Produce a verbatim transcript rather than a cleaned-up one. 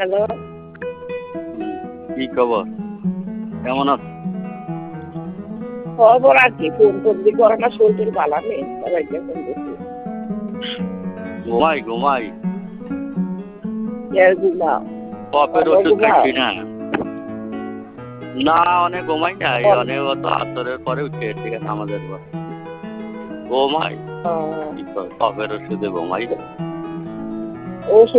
Hello. কি খবর? কেমন আছো? খবর আর কি, ফোন টোন দিয়ে করে না, শরীর ভালো নেই, সবাইকে ফোন করছি। ঘুমাই ঘুমাই কে ঘুমাও? কপের তোমরা ওষুধ ঘুমাও? খাইছি না। না অনেক ঘুমাই নাই, কল- অনেক অত আতরের পরে উঠে ঠিক আছে আমাদের পর ঘুমাই। আহ, কি কর, কপের ওষুধে ঘুমাই। ওষুধ